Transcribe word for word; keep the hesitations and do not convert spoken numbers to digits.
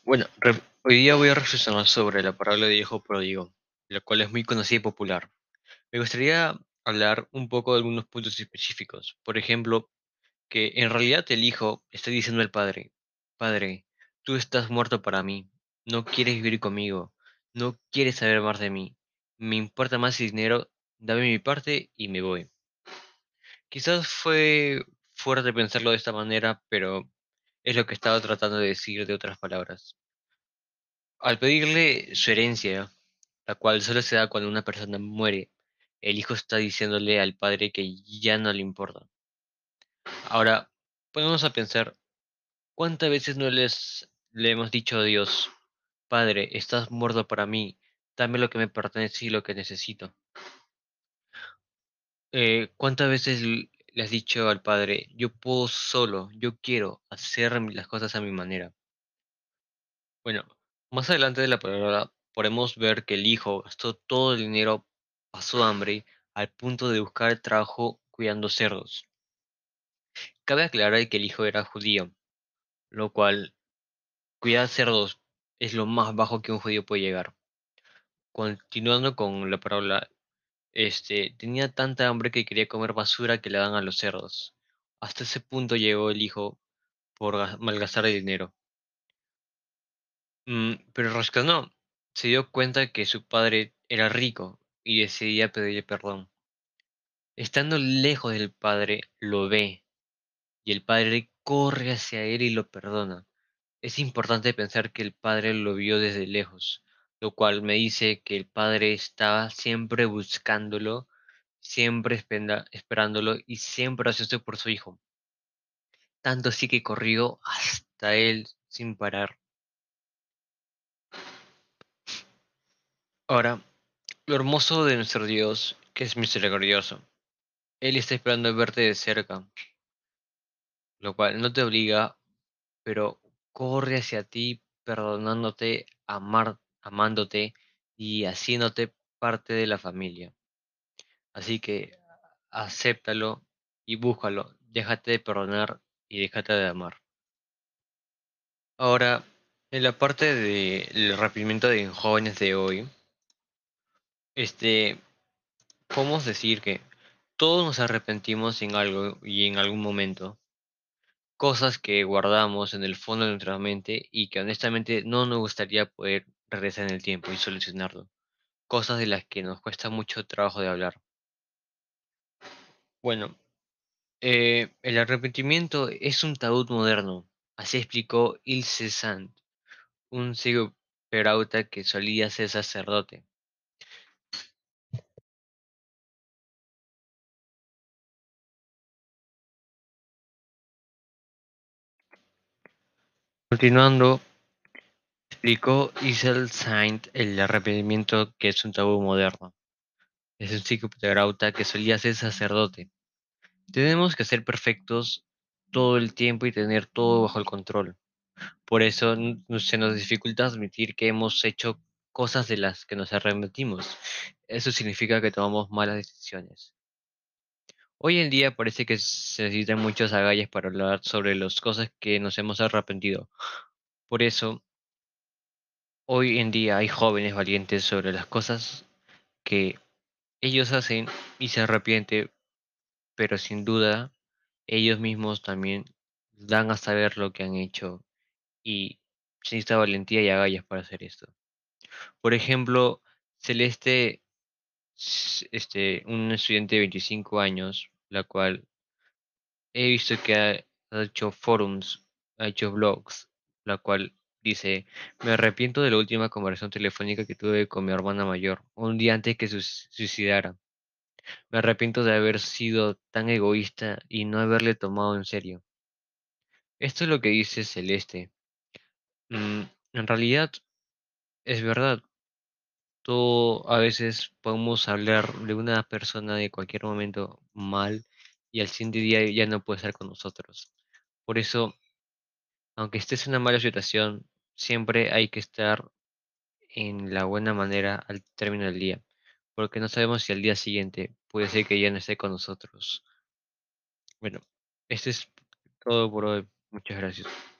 Bueno, re- hoy día voy a reflexionar sobre la parábola de hijo pródigo, la cual es muy conocida y popular. Me gustaría hablar un poco de algunos puntos específicos. Por ejemplo, que en realidad el hijo está diciendo al padre, Padre, tú estás muerto para mí, no quieres vivir conmigo, no quieres saber más de mí, me importa más el dinero, dame mi parte y me voy. Quizás fue fuerte pensarlo de esta manera, pero es lo que estaba tratando de decir de otras palabras. Al pedirle su herencia, la cual solo se da cuando una persona muere, el hijo está diciéndole al padre que ya no le importa. Ahora, ponemos a pensar, ¿cuántas veces no les le hemos dicho a Dios, Padre, estás muerto para mí, dame lo que me pertenece y lo que necesito? Eh, ¿cuántas veces l- le has dicho al Padre, yo puedo solo, yo quiero hacer mi- las cosas a mi manera? Bueno, más adelante de la palabra podemos ver que el hijo gastó todo el dinero, pasó hambre, al punto de buscar trabajo cuidando cerdos. Cabe aclarar que el hijo era judío, lo cual cuidar cerdos es lo más bajo que un judío puede llegar. Continuando con la parábola, este, tenía tanta hambre que quería comer basura que le dan a los cerdos. Hasta ese punto llegó el hijo por gas- malgastar el dinero. Mm, pero Roscano se dio cuenta que su padre era rico y decidía pedirle perdón. Estando lejos del padre, lo ve y el padre corre hacia él y lo perdona. Es importante pensar que el padre lo vio desde lejos, lo cual me dice que el padre estaba siempre buscándolo, siempre espenda- esperándolo y siempre ansioso por su hijo. Tanto así que corrió hasta él sin parar. Ahora, lo hermoso de nuestro Dios, que es misericordioso. Él está esperando verte de cerca, lo cual no te obliga, pero corre hacia ti, perdonándote, amar, amándote y haciéndote parte de la familia. Así que acéptalo y búscalo. Déjate de perdonar y déjate de amar. Ahora, en la parte del arrepentimiento de jóvenes de hoy, este, podemos decir que todos nos arrepentimos en algo y en algún momento. Cosas que guardamos en el fondo de nuestra mente y que honestamente no nos gustaría poder regresar en el tiempo y solucionarlo. Cosas de las que nos cuesta mucho trabajo de hablar. Bueno, eh, el arrepentimiento es un tabú moderno, así explicó Ilse Sand, un psicoterapeuta que solía ser sacerdote. Continuando, explicó Isel Saint el arrepentimiento que es un tabú moderno. Es un psicoterapeuta que solía ser sacerdote. Tenemos que ser perfectos todo el tiempo y tener todo bajo el control. Por eso n- se nos dificulta admitir que hemos hecho cosas de las que nos arrepentimos. Eso significa que tomamos malas decisiones. Hoy en día parece que se necesitan muchos agallas para hablar sobre las cosas que nos hemos arrepentido. Por eso, hoy en día hay jóvenes valientes sobre las cosas que ellos hacen y se arrepienten, pero sin duda ellos mismos también dan a saber lo que han hecho y se necesita valentía y agallas para hacer esto. Por ejemplo, Celeste, s- este, un estudiante de veinticinco años, la cual he visto que ha, ha hecho forums, ha hecho blogs, la cual dice, me arrepiento de la última conversación telefónica que tuve con mi hermana mayor, un día antes que se suicidara. Me arrepiento de haber sido tan egoísta y no haberle tomado en serio. Esto es lo que dice Celeste. Mm, en realidad es verdad. Todo a veces podemos hablar de una persona de cualquier momento mal y al siguiente día ya no puede estar con nosotros. Por eso, aunque estés en una mala situación, siempre hay que estar en la buena manera al término del día, porque no sabemos si al día siguiente puede ser que ya no esté con nosotros. Bueno, este es todo por hoy. Muchas gracias.